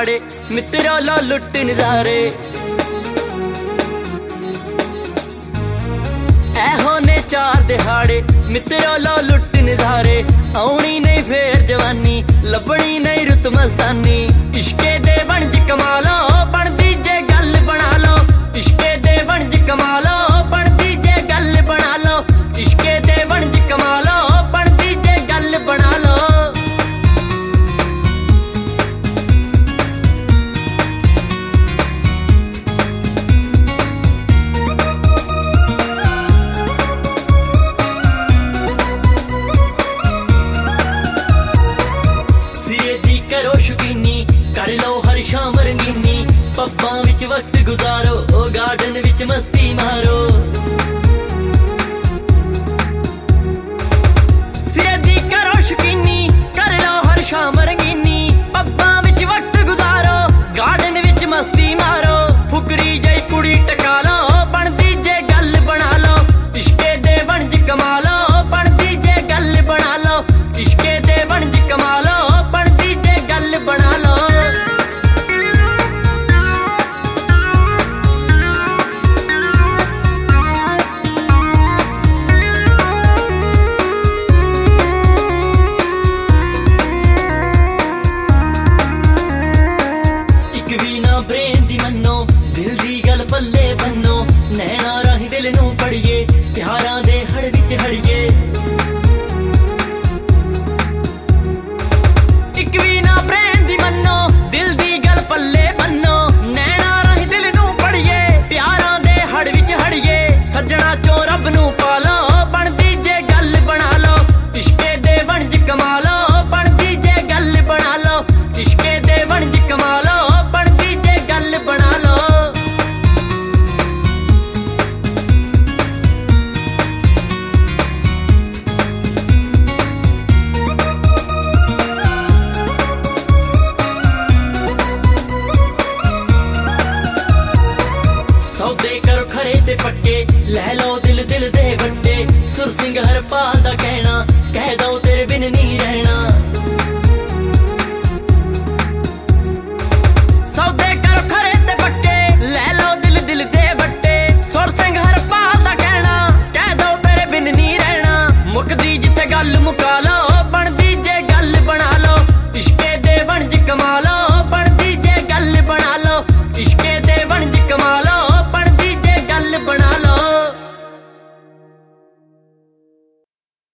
दिहाड़े मित्रों लो लुट नजारे। ऐहो ने चार दिहाड़े मित्रों लो लुट नजारे। आउनी नहीं फेर जवानी लभनी नहीं रुत मस्तानी। इश्के दे बनज कमालो बन दीजे गल बना लो। इश्के दे बनज कमालो बन दीजे गल बना लो। इश्के दे बनज कमालो बन दीजे गल बना लो। करो शौकीनी कर लो हर शाम रंगीनी। पब्बां विच वक्त गुजारो गार्डन विच मस्ती मारो। सिरे दी करो शौकीनी कर लो हर शाम रंगीनी। पब्बां विच वक्त गुजारो गार्डन विच मस्ती मारो। फुकरी जई कुड़ी टका लो बन दीजे गल बना लो। इश्के दे बनज कमा लो बन दीजे गल बना लो। इश्के दे बनज कमा लो बना लो। एक भी ना ब्रेन दी मन्नो दिल दी गल पल्ले बन्नो। नैना राही दिल नू पड़िए प्यारां दे हड़ विच हड़िए। सजना चो रब नू पालो बन दीजे गल बना लो। इश्के दे बनज कमा लो बन दीजे गल बना लो। इश्के दे बनज कमा लो बन दीजे गल बना लो। सौदे करो खरे ते पक्के लै लो दिल दिल दे बट्टे। सुर सिंह हरपाल दा कहना